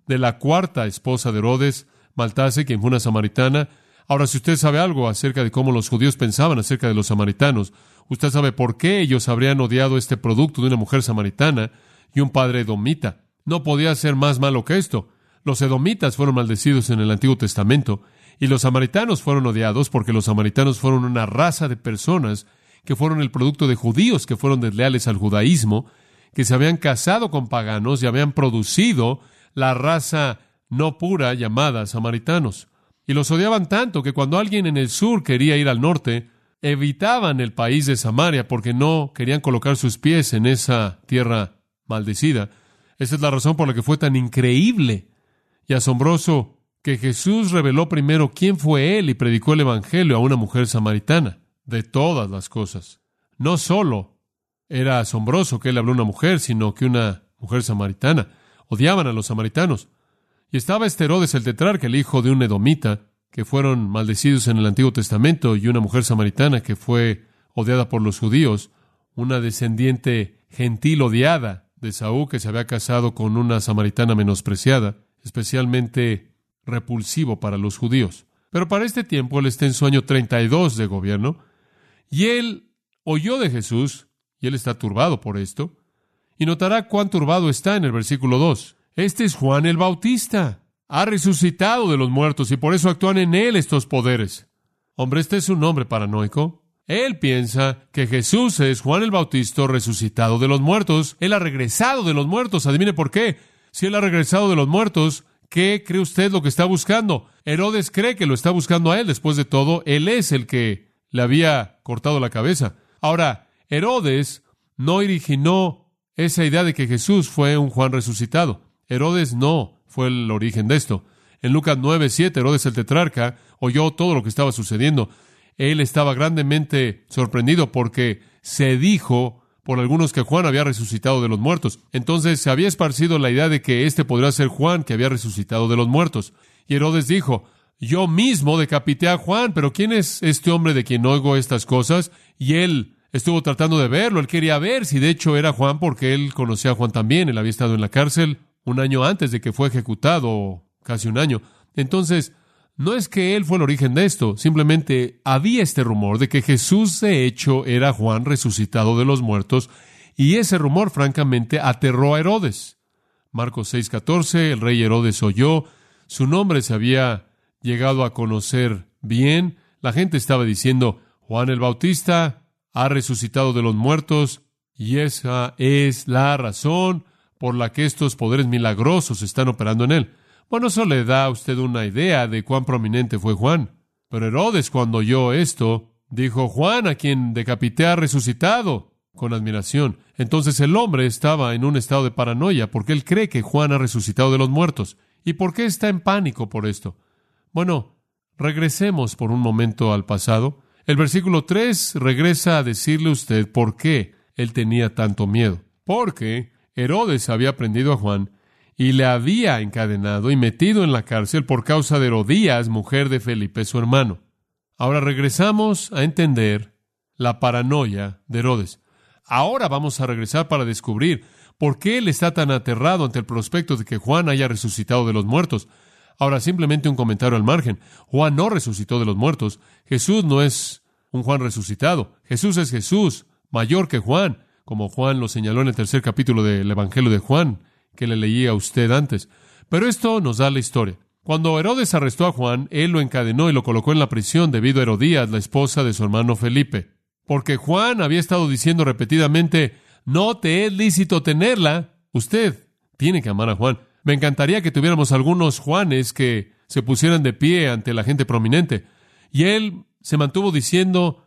de la cuarta esposa de Herodes, Maltase, quien fue una samaritana. Ahora, si usted sabe algo acerca de cómo los judíos pensaban acerca de los samaritanos, usted sabe por qué ellos habrían odiado este producto de una mujer samaritana y un padre edomita. No podía ser más malo que esto. Los edomitas fueron maldecidos en el Antiguo Testamento y los samaritanos fueron odiados porque los samaritanos fueron una raza de personas que fueron el producto de judíos que fueron desleales al judaísmo, que se habían casado con paganos y habían producido la raza no pura llamada samaritanos. Y los odiaban tanto que cuando alguien en el sur quería ir al norte, evitaban el país de Samaria porque no querían colocar sus pies en esa tierra maldecida. Esa es la razón por la que fue tan increíble y asombroso que Jesús reveló primero quién fue Él y predicó el Evangelio a una mujer samaritana. De todas las cosas. No solo era asombroso que Él habló a una mujer, sino que una mujer samaritana. Odiaban a los samaritanos. Y estaba este Herodes el tetrarca, el hijo de un edomita, que fueron maldecidos en el Antiguo Testamento, y una mujer samaritana que fue odiada por los judíos, una descendiente gentil odiada de Saúl, que se había casado con una samaritana menospreciada, especialmente repulsivo para los judíos. Pero para este tiempo él está en su año treinta y dos de gobierno, y él oyó de Jesús, y él está turbado por esto, y notará cuán turbado está en el versículo dos. Este es Juan el Bautista. Ha resucitado de los muertos, y por eso actúan en él estos poderes. Hombre, este es un hombre paranoico. Él piensa que Jesús es Juan el Bautista resucitado de los muertos. Él ha regresado de los muertos. Adivine por qué. Si él ha regresado de los muertos, ¿qué cree usted lo que está buscando? Herodes cree que lo está buscando a él. Después de todo, él es el que le había cortado la cabeza. Ahora, Herodes no originó esa idea de que Jesús fue un Juan resucitado. Herodes no fue el origen de esto. En Lucas nueve siete, Herodes el tetrarca oyó todo lo que estaba sucediendo. Él estaba grandemente sorprendido porque se dijo por algunos que Juan había resucitado de los muertos. Entonces se había esparcido la idea de que este podría ser Juan que había resucitado de los muertos. Y Herodes dijo: yo mismo decapité a Juan, pero ¿quién es este hombre de quien oigo estas cosas? Y él estuvo tratando de verlo. Él quería ver si de hecho era Juan, porque él conocía a Juan también. Él había estado en la cárcel un año antes de que fue ejecutado, casi un año. Entonces, no es que él fue el origen de esto. Simplemente había este rumor de que Jesús de hecho era Juan resucitado de los muertos. Y ese rumor, francamente, aterró a Herodes. Marcos seis catorce, el rey Herodes oyó. Su nombre se había llegado a conocer bien. La gente estaba diciendo: Juan el Bautista ha resucitado de los muertos, y esa es la razón por la que estos poderes milagrosos están operando en él. Bueno, eso le da a usted una idea de cuán prominente fue Juan. Pero Herodes, cuando oyó esto, dijo: Juan, a quien decapité, ha resucitado, con admiración. Entonces el hombre estaba en un estado de paranoia porque él cree que Juan ha resucitado de los muertos. ¿Y por qué está en pánico por esto? Bueno, regresemos por un momento al pasado. El versículo tres regresa a decirle a usted por qué él tenía tanto miedo. Porque Herodes había prendido a Juan y le había encadenado y metido en la cárcel por causa de Herodías, mujer de Felipe, su hermano. Ahora regresamos a entender la paranoia de Herodes. Ahora vamos a regresar para descubrir por qué él está tan aterrado ante el prospecto de que Juan haya resucitado de los muertos. Ahora, simplemente un comentario al margen. Juan no resucitó de los muertos. Jesús no es un Juan resucitado. Jesús es Jesús, mayor que Juan, como Juan lo señaló en el tercer capítulo del Evangelio de Juan, que le leí a usted antes. Pero esto nos da la historia. Cuando Herodes arrestó a Juan, él lo encadenó y lo colocó en la prisión debido a Herodías, la esposa de su hermano Felipe. Porque Juan había estado diciendo repetidamente: no te es lícito tenerla. Usted tiene que amar a Juan. Me encantaría que tuviéramos algunos Juanes que se pusieran de pie ante la gente prominente. Y él se mantuvo diciendo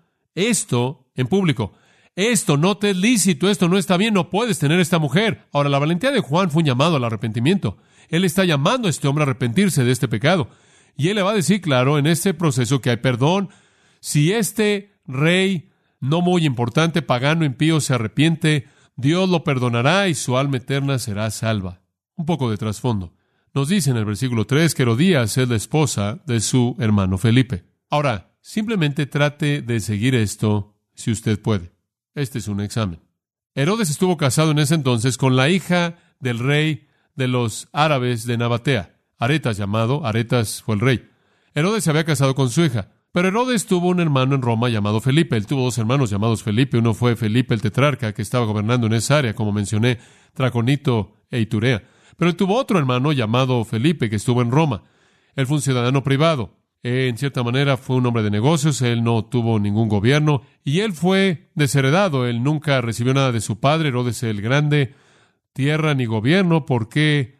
esto en público: esto no te es lícito, esto no está bien, no puedes tener esta mujer. Ahora, la valentía de Juan fue un llamado al arrepentimiento. Él está llamando a este hombre a arrepentirse de este pecado. Y él le va a decir, claro, en este proceso que hay perdón. Si este rey, no muy importante, pagano, impío, se arrepiente, Dios lo perdonará y su alma eterna será salva. Un poco de trasfondo. Nos dice en el versículo tres que Herodías es la esposa de su hermano Felipe. Ahora, simplemente trate de seguir esto si usted puede. Este es un examen. Herodes estuvo casado en ese entonces con la hija del rey de los árabes de Nabatea, Aretas llamado, Aretas fue el rey. Herodes se había casado con su hija, pero Herodes tuvo un hermano en Roma llamado Felipe. Él tuvo dos hermanos llamados Felipe. Uno fue Felipe el tetrarca, que estaba gobernando en esa área, como mencioné, Traconito e Iturea. Pero él tuvo otro hermano llamado Felipe, que estuvo en Roma. Él fue un ciudadano privado. En cierta manera fue un hombre de negocios, él no tuvo ningún gobierno, y él fue desheredado. Él nunca recibió nada de su padre, Herodes el Grande, tierra ni gobierno, porque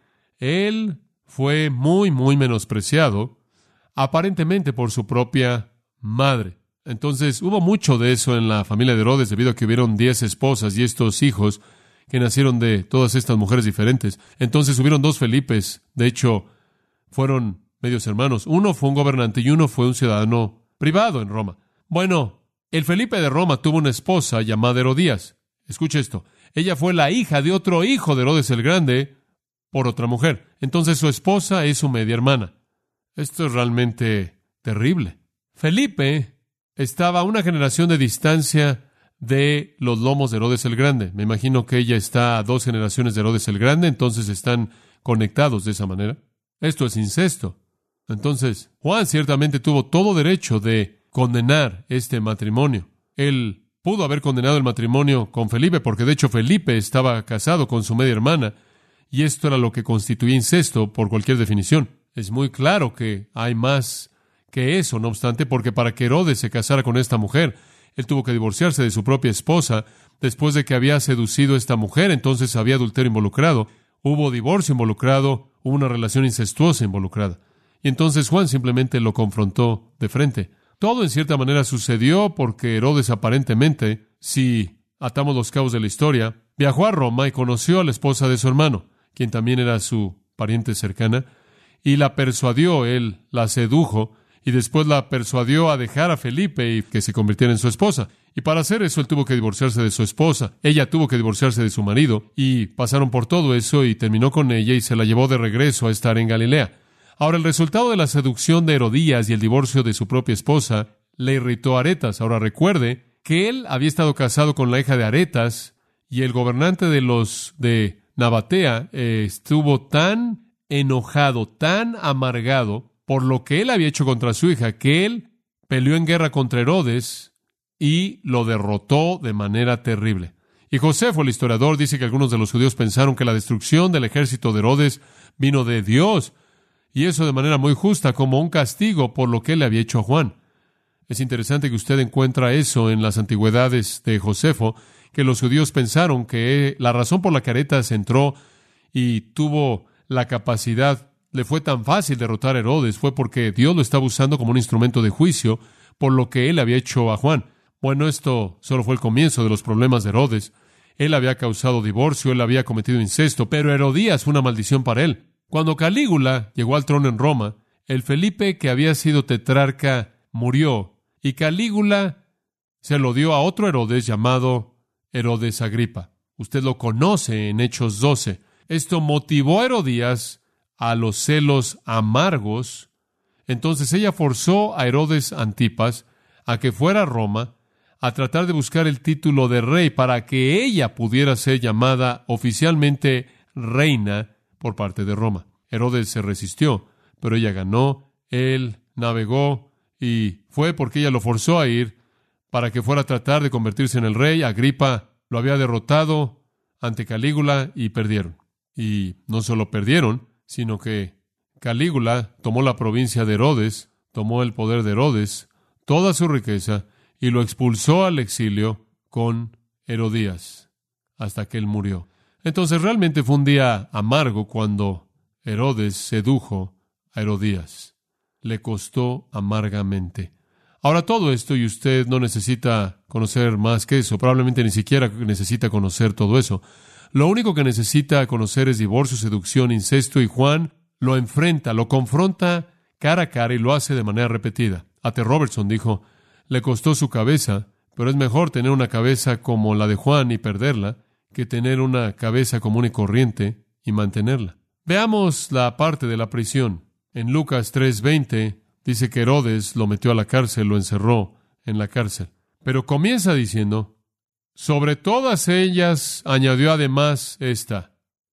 él fue muy, muy menospreciado, aparentemente por su propia madre. Entonces, hubo mucho de eso en la familia de Herodes, debido a que hubieron diez esposas y estos hijos que nacieron de todas estas mujeres diferentes. Entonces, hubieron dos Felipes. De hecho, fueron medios hermanos. Uno fue un gobernante y uno fue un ciudadano privado en Roma. Bueno, el Felipe de Roma tuvo una esposa llamada Herodías. Escuche esto. Ella fue la hija de otro hijo de Herodes el Grande por otra mujer. Entonces, su esposa es su media hermana. Esto es realmente terrible. Felipe estaba a una generación de distancia de los lomos de Herodes el Grande. Me imagino que ella está a dos generaciones de Herodes el Grande, entonces están conectados de esa manera. Esto es incesto. Entonces, Juan ciertamente tuvo todo derecho de condenar este matrimonio. Él pudo haber condenado el matrimonio con Felipe, porque de hecho Felipe estaba casado con su media hermana, y esto era lo que constituía incesto por cualquier definición. Es muy claro que hay más que eso, no obstante, porque para que Herodes se casara con esta mujer, él tuvo que divorciarse de su propia esposa después de que había seducido a esta mujer, entonces había adulterio involucrado, hubo divorcio involucrado, hubo una relación incestuosa involucrada. Y entonces Juan simplemente lo confrontó de frente. Todo en cierta manera sucedió porque Herodes aparentemente, si atamos los cabos de la historia, viajó a Roma y conoció a la esposa de su hermano, quien también era su pariente cercana, y la persuadió, él la sedujo, y después la persuadió a dejar a Felipe y que se convirtiera en su esposa. Y para hacer eso, él tuvo que divorciarse de su esposa. Ella tuvo que divorciarse de su marido, y pasaron por todo eso, y terminó con ella, y se la llevó de regreso a estar en Galilea. Ahora, el resultado de la seducción de Herodías y el divorcio de su propia esposa le irritó a Aretas. Ahora, recuerde que él había estado casado con la hija de Aretas, y el gobernante de los de Nabatea eh, estuvo tan enojado, tan amargado por lo que él había hecho contra su hija, que él peleó en guerra contra Herodes y lo derrotó de manera terrible. Y Josefo, el historiador, dice que algunos de los judíos pensaron que la destrucción del ejército de Herodes vino de Dios, y eso de manera muy justa, como un castigo por lo que él le había hecho a Juan. Es interesante que usted encuentra eso en las antigüedades de Josefo, que los judíos pensaron que la razón por la que Aretas entró y tuvo la capacidad, le fue tan fácil derrotar a Herodes, fue porque Dios lo estaba usando como un instrumento de juicio por lo que él había hecho a Juan. Bueno, esto solo fue el comienzo de los problemas de Herodes. Él había causado divorcio, él había cometido incesto, pero Herodías fue una maldición para él. Cuando Calígula llegó al trono en Roma, el Felipe que había sido tetrarca murió, y Calígula se lo dio a otro Herodes llamado Herodes Agripa. Usted lo conoce en Hechos doce. Esto motivó a Herodías a los celos amargos. Entonces ella forzó a Herodes Antipas a que fuera a Roma a tratar de buscar el título de rey para que ella pudiera ser llamada oficialmente reina por parte de Roma. Herodes se resistió, pero ella ganó. Él navegó y fue porque ella lo forzó a ir para que fuera a tratar de convertirse en el rey. Agripa lo había derrotado ante Calígula y perdieron. Y no solo perdieron, sino que Calígula tomó la provincia de Herodes, tomó el poder de Herodes, toda su riqueza, y lo expulsó al exilio con Herodías, hasta que él murió. Entonces realmente fue un día amargo cuando Herodes sedujo a Herodías. Le costó amargamente. Ahora todo esto, y usted no necesita conocer más que eso, probablemente ni siquiera necesita conocer todo eso. Lo único que necesita conocer es divorcio, seducción, incesto, y Juan lo enfrenta, lo confronta cara a cara y lo hace de manera repetida. A T. Robertson dijo, le costó su cabeza, pero es mejor tener una cabeza como la de Juan y perderla que tener una cabeza común y corriente y mantenerla. Veamos la parte de la prisión. En Lucas tres veinte dice que Herodes lo metió a la cárcel, lo encerró en la cárcel. Pero comienza diciendo, sobre todas ellas añadió además esta,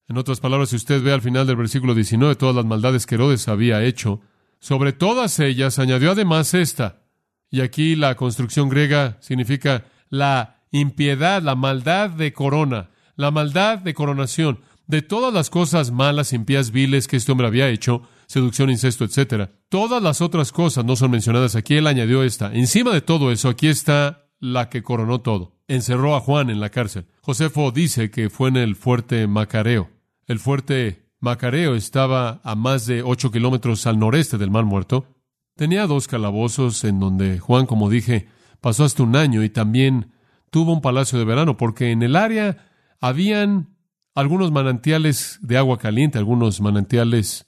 En otras palabras, si usted ve al final del versículo diecinueve todas las maldades que Herodes había hecho, sobre todas ellas añadió además esta. Y aquí la construcción griega significa la impiedad, la maldad de corona, la maldad de coronación. De todas las cosas malas, impías, viles que este hombre había hecho, seducción, incesto, etcétera, todas las otras cosas no son mencionadas aquí. Él añadió esta. Encima de todo eso, aquí está la que coronó todo. Encerró a Juan en la cárcel. Josefo dice que fue en el fuerte Macareo. El fuerte Macareo estaba a más de ocho kilómetros al noreste del Mar Muerto. Tenía dos calabozos en donde Juan, como dije, pasó hasta un año y también tuvo un palacio de verano, porque en el área habían algunos manantiales de agua caliente, algunos manantiales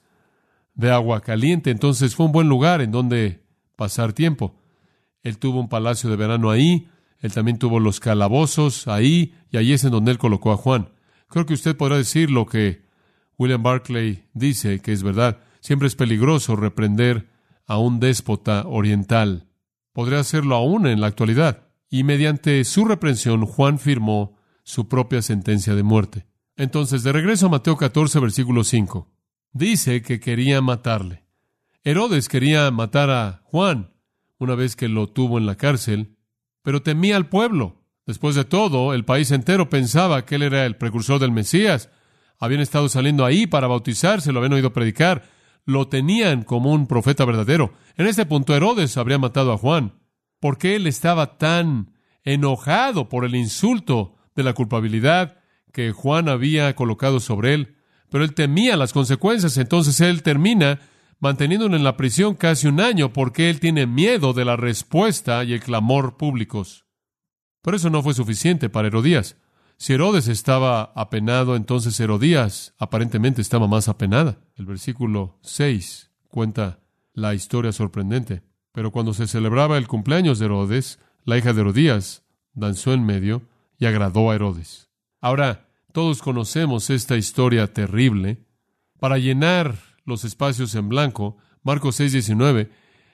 de agua caliente. Entonces fue un buen lugar en donde pasar tiempo. Él tuvo un palacio de verano ahí, él también tuvo los calabozos ahí, y ahí es en donde él colocó a Juan. Creo que usted podrá decir lo que William Barclay dice, que es verdad. Siempre es peligroso reprender a un déspota oriental. Podría hacerlo aún en la actualidad. Y mediante su reprensión, Juan firmó su propia sentencia de muerte. Entonces, de regreso a Mateo catorce, versículo cinco. Dice que quería matarle. Herodes quería matar a Juan una vez que lo tuvo en la cárcel, pero temía al pueblo. Después de todo, el país entero pensaba que él era el precursor del Mesías. Habían estado saliendo ahí para bautizarse, lo habían oído predicar. Lo tenían como un profeta verdadero. En este punto, Herodes habría matado a Juan, porque él estaba tan enojado por el insulto de la culpabilidad que Juan había colocado sobre él. Pero él temía las consecuencias. Entonces él termina manteniéndolo en la prisión casi un año porque él tiene miedo de la respuesta y el clamor públicos. Pero eso no fue suficiente para Herodías. Si Herodes estaba apenado, entonces Herodías aparentemente estaba más apenada. El versículo seis cuenta la historia sorprendente. Pero cuando se celebraba el cumpleaños de Herodes, la hija de Herodías danzó en medio y agradó a Herodes. Ahora, todos conocemos esta historia terrible. Para llenar los espacios en blanco, Marcos seis diecinueve,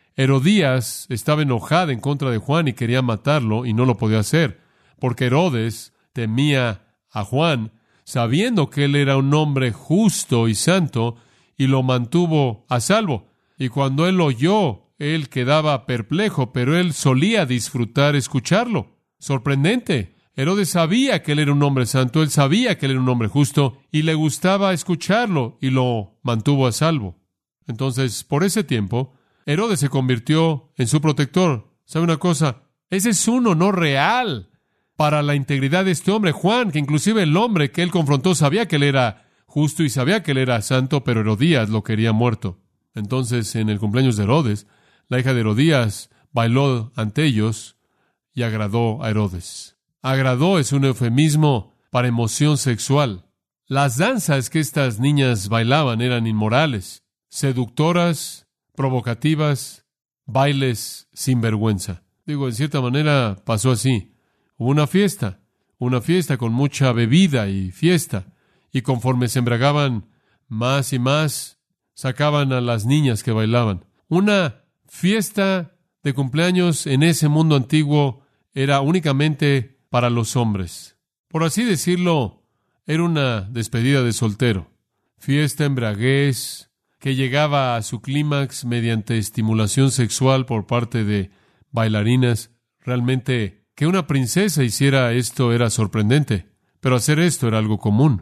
Herodías estaba enojada en contra de Juan y quería matarlo y no lo podía hacer, porque Herodes temía a Juan, sabiendo que él era un hombre justo y santo, y lo mantuvo a salvo. Y cuando él oyó, él quedaba perplejo, pero él solía disfrutar escucharlo. Sorprendente. Herodes sabía que él era un hombre santo, él sabía que él era un hombre justo, y le gustaba escucharlo, y lo mantuvo a salvo. Entonces, por ese tiempo, Herodes se convirtió en su protector. ¿Sabe una cosa? Ese es un honor real para la integridad de este hombre, Juan, que inclusive el hombre que él confrontó sabía que él era justo y sabía que él era santo, pero Herodías lo quería muerto. Entonces, en el cumpleaños de Herodes, la hija de Herodías bailó ante ellos y agradó a Herodes. Agradó es un eufemismo para emoción sexual. Las danzas que estas niñas bailaban eran inmorales, seductoras, provocativas, bailes sin vergüenza. Digo, en cierta manera pasó así. Hubo una fiesta, una fiesta con mucha bebida y fiesta, y conforme se embriagaban más y más, sacaban a las niñas que bailaban. Una fiesta de cumpleaños en ese mundo antiguo era únicamente para los hombres. Por así decirlo, era una despedida de soltero. Fiesta, embriaguez, que llegaba a su clímax mediante estimulación sexual por parte de bailarinas. Realmente, que una princesa hiciera esto era sorprendente, pero hacer esto era algo común.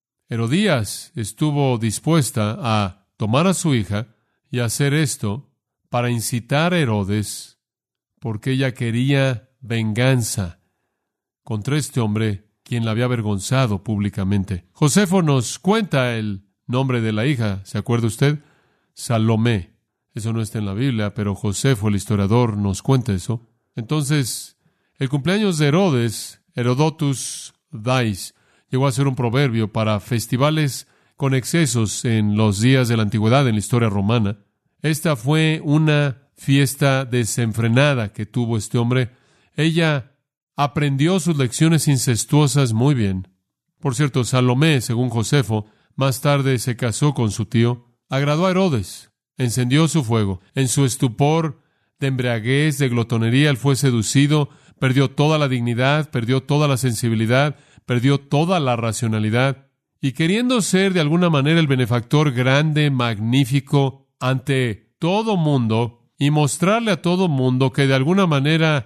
Herodías estuvo dispuesta a tomar a su hija y hacer esto para incitar a Herodes, porque ella quería venganza contra este hombre quien la había avergonzado públicamente. Josefo nos cuenta el nombre de la hija, ¿se acuerda usted? Salomé. Eso no está en la Biblia, pero Josefo, el historiador, nos cuenta eso. Entonces, el cumpleaños de Herodes, Herodotus Dais, llegó a ser un proverbio para festivales con excesos en los días de la antigüedad en la historia romana. Esta fue una fiesta desenfrenada que tuvo este hombre. Ella aprendió sus lecciones incestuosas muy bien. Por cierto, Salomé, según Josefo, más tarde se casó con su tío. Agradó a Herodes, encendió su fuego. En su estupor de embriaguez, de glotonería, él fue seducido, perdió toda la dignidad, perdió toda la sensibilidad, perdió toda la racionalidad y queriendo ser de alguna manera el benefactor grande, magnífico, ante todo mundo, y mostrarle a todo mundo que de alguna manera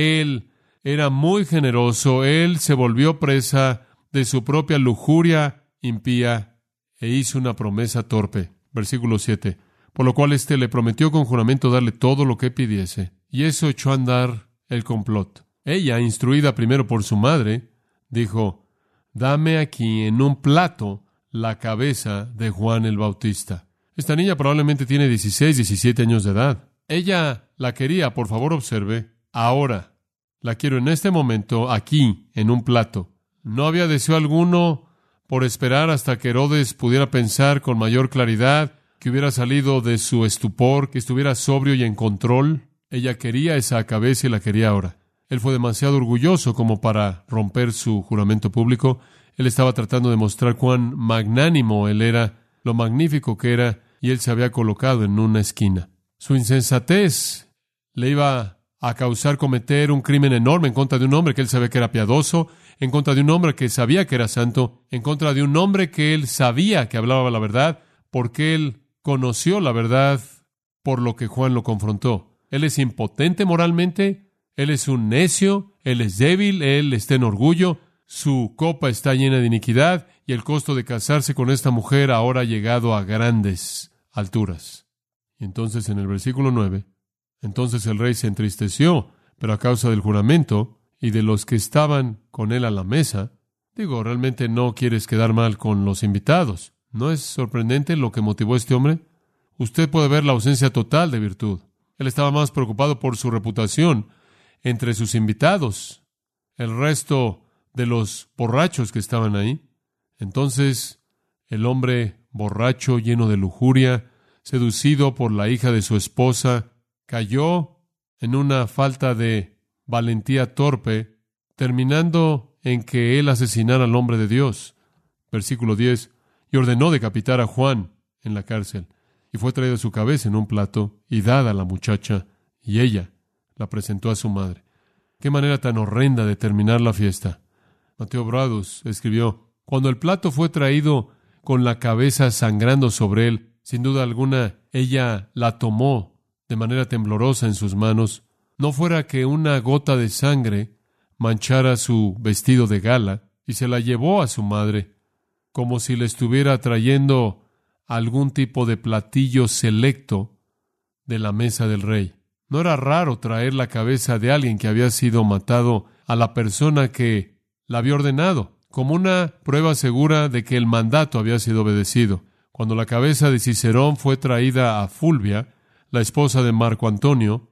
él era muy generoso, él se volvió presa de su propia lujuria impía e hizo una promesa torpe. Versículo siete. Por lo cual éste le prometió con juramento darle todo lo que pidiese. Y eso echó a andar el complot. Ella, instruida primero por su madre, dijo: dame aquí en un plato la cabeza de Juan el Bautista. Esta niña probablemente tiene dieciséis, diecisiete años de edad. Ella la quería, por favor observe, ahora. La quiero en este momento, aquí, en un plato. No había deseo alguno por esperar hasta que Herodes pudiera pensar con mayor claridad, que hubiera salido de su estupor, que estuviera sobrio y en control. Ella quería esa cabeza y la quería ahora. Él fue demasiado orgulloso como para romper su juramento público. Él estaba tratando de mostrar cuán magnánimo él era, lo magnífico que era, y él se había colocado en una esquina. Su insensatez le iba a causar cometer un crimen enorme en contra de un hombre que él sabía que era piadoso, en contra de un hombre que sabía que era santo, en contra de un hombre que él sabía que hablaba la verdad, porque él conoció la verdad por lo que Juan lo confrontó. Él es impotente moralmente, él es un necio, él es débil, él está en orgullo, su copa está llena de iniquidad y el costo de casarse con esta mujer ahora ha llegado a grandes alturas. Y entonces en el versículo nueve, entonces el rey se entristeció, pero a causa del juramento y de los que estaban con él a la mesa, digo, realmente no quieres quedar mal con los invitados. ¿No es sorprendente lo que motivó a este hombre? Usted puede ver la ausencia total de virtud. Él estaba más preocupado por su reputación entre sus invitados, el resto de los borrachos que estaban ahí. Entonces, el hombre borracho, lleno de lujuria, seducido por la hija de su esposa, cayó en una falta de valentía torpe, terminando en que él asesinara al hombre de Dios. Versículo diez. Y ordenó decapitar a Juan en la cárcel. Y fue traída su cabeza en un plato y dada a la muchacha, y ella la presentó a su madre. Qué manera tan horrenda de terminar la fiesta. Mateo Bradus escribió: cuando el plato fue traído con la cabeza sangrando sobre él, sin duda alguna ella la tomó de manera temblorosa en sus manos, no fuera que una gota de sangre manchara su vestido de gala, y se la llevó a su madre, como si le estuviera trayendo algún tipo de platillo selecto de la mesa del rey. No era raro traer la cabeza de alguien que había sido matado a la persona que la había ordenado, como una prueba segura de que el mandato había sido obedecido. Cuando la cabeza de Cicerón fue traída a Fulvia, la esposa de Marco Antonio,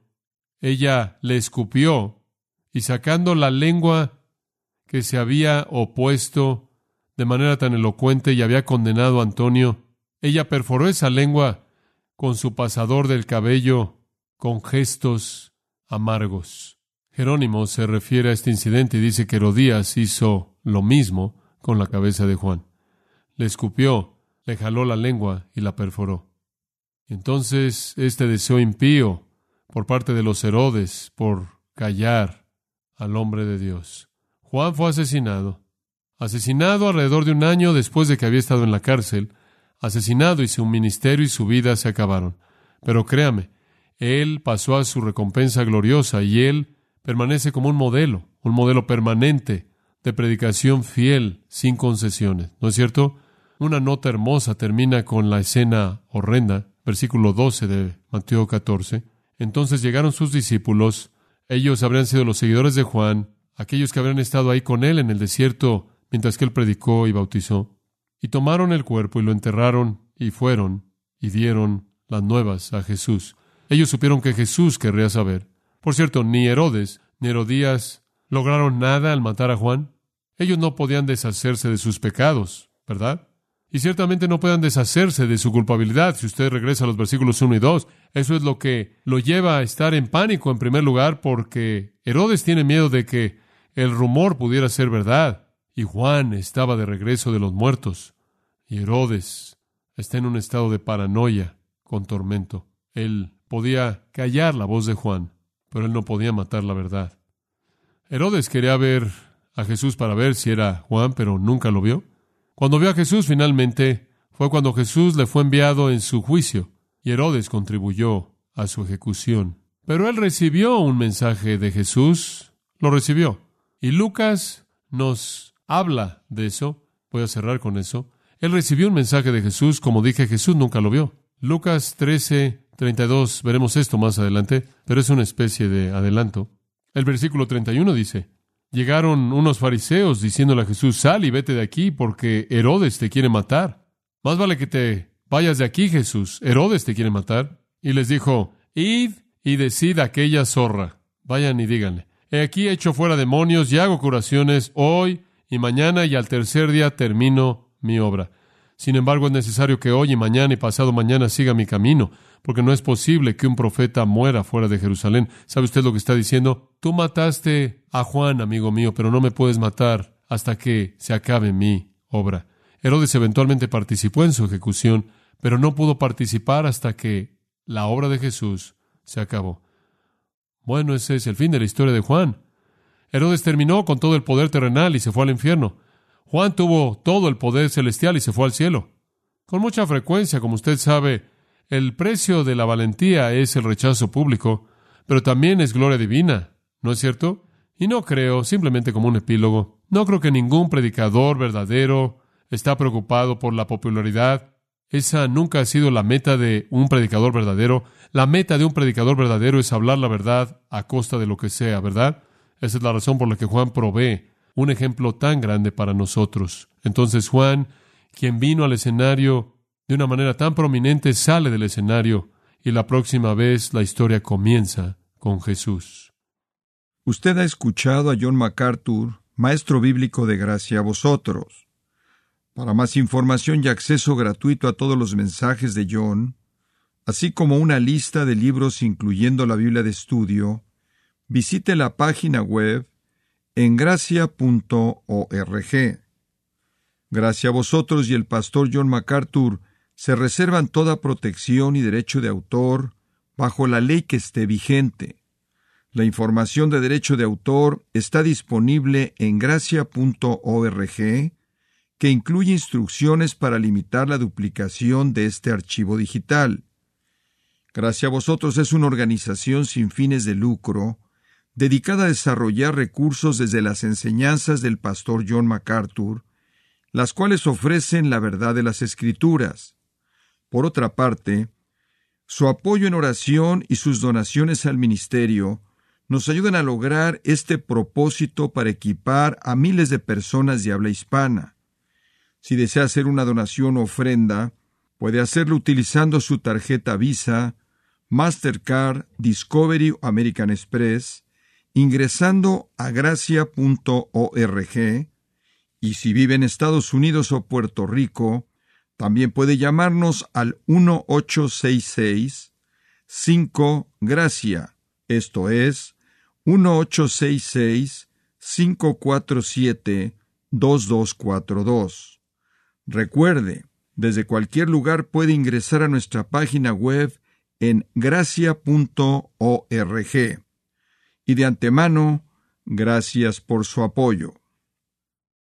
ella le escupió y, sacando la lengua que se había opuesto de manera tan elocuente y había condenado a Antonio, ella perforó esa lengua con su pasador del cabello con gestos amargos. Jerónimo se refiere a este incidente y dice que Herodías hizo lo mismo con la cabeza de Juan. Le escupió, le jaló la lengua y la perforó. Entonces, este deseo impío por parte de los Herodes por callar al hombre de Dios. Juan fue asesinado. Asesinado alrededor de un año después de que había estado en la cárcel. Asesinado y su ministerio y su vida se acabaron. Pero créame, él pasó a su recompensa gloriosa y él permanece como un modelo, un modelo permanente de predicación fiel, sin concesiones. ¿No es cierto? Una nota hermosa termina con la escena horrenda. Versículo doce de Mateo catorce. Entonces llegaron sus discípulos. Ellos habrían sido los seguidores de Juan, aquellos que habrían estado ahí con él en el desierto mientras que él predicó y bautizó. Y tomaron el cuerpo y lo enterraron y fueron y dieron las nuevas a Jesús. Ellos supieron que Jesús querría saber. Por cierto, ni Herodes ni Herodías lograron nada al matar a Juan. Ellos no podían deshacerse de sus pecados, ¿verdad? Y ciertamente no puedan deshacerse de su culpabilidad. Si usted regresa a los versículos uno y dos, eso es lo que lo lleva a estar en pánico en primer lugar, porque Herodes tiene miedo de que el rumor pudiera ser verdad. Y Juan estaba de regreso de los muertos. Y Herodes está en un estado de paranoia con tormento. Él podía callar la voz de Juan, pero él no podía matar la verdad. Herodes quería ver a Jesús para ver si era Juan, pero nunca lo vio. Cuando vio a Jesús finalmente, fue cuando Jesús le fue enviado en su juicio, y Herodes contribuyó a su ejecución. Pero él recibió un mensaje de Jesús, lo recibió. Y Lucas nos habla de eso. Voy a cerrar con eso. Él recibió un mensaje de Jesús, como dije, Jesús nunca lo vio. Lucas trece, treinta y dos, veremos esto más adelante, pero es una especie de adelanto. El versículo treinta y uno dice, llegaron unos fariseos diciéndole a Jesús, sal y vete de aquí, porque Herodes te quiere matar. Más vale que te vayas de aquí, Jesús. Herodes te quiere matar. Y les dijo, id y decid a aquella zorra. Vayan y díganle, he aquí echo fuera demonios y hago curaciones hoy y mañana, y al tercer día termino mi obra. Sin embargo, es necesario que hoy y mañana y pasado mañana siga mi camino, porque no es posible que un profeta muera fuera de Jerusalén. ¿Sabe usted lo que está diciendo? Tú mataste a Juan, amigo mío, pero no me puedes matar hasta que se acabe mi obra. Herodes eventualmente participó en su ejecución, pero no pudo participar hasta que la obra de Jesús se acabó. Bueno, ese es el fin de la historia de Juan. Herodes terminó con todo el poder terrenal y se fue al infierno. Juan tuvo todo el poder celestial y se fue al cielo. Con mucha frecuencia, como usted sabe, el precio de la valentía es el rechazo público, pero también es gloria divina, ¿no es cierto? Y no creo, simplemente como un epílogo, no creo que ningún predicador verdadero está preocupado por la popularidad. Esa nunca ha sido la meta de un predicador verdadero. La meta de un predicador verdadero es hablar la verdad a costa de lo que sea, ¿verdad? Esa es la razón por la que Juan provee un ejemplo tan grande para nosotros. Entonces Juan, quien vino al escenario de una manera tan prominente, sale del escenario y la próxima vez la historia comienza con Jesús. Usted ha escuchado a John MacArthur, maestro bíblico de Gracia a Vosotros. Para más información y acceso gratuito a todos los mensajes de John, así como una lista de libros incluyendo la Biblia de estudio, visite la página web en gracia punto org. Gracia a Vosotros y el pastor John MacArthur se reservan toda protección y derecho de autor bajo la ley que esté vigente. La información de derecho de autor está disponible en gracia punto org, que incluye instrucciones para limitar la duplicación de este archivo digital. Gracia a Vosotros es una organización sin fines de lucro dedicada a desarrollar recursos desde las enseñanzas del pastor John MacArthur, las cuales ofrecen la verdad de las Escrituras. Por otra parte, su apoyo en oración y sus donaciones al ministerio nos ayudan a lograr este propósito para equipar a miles de personas de habla hispana. Si desea hacer una donación o ofrenda, puede hacerlo utilizando su tarjeta Visa, Mastercard, Discovery o American Express, ingresando a gracia punto org, y si vive en Estados Unidos o Puerto Rico, también puede llamarnos al uno ocho seis seis cinco gracia, esto es, uno ocho seis seis cinco cuatro siete dos dos cuatro dos. Recuerde, desde cualquier lugar puede ingresar a nuestra página web en gracia punto org. Y de antemano, gracias por su apoyo.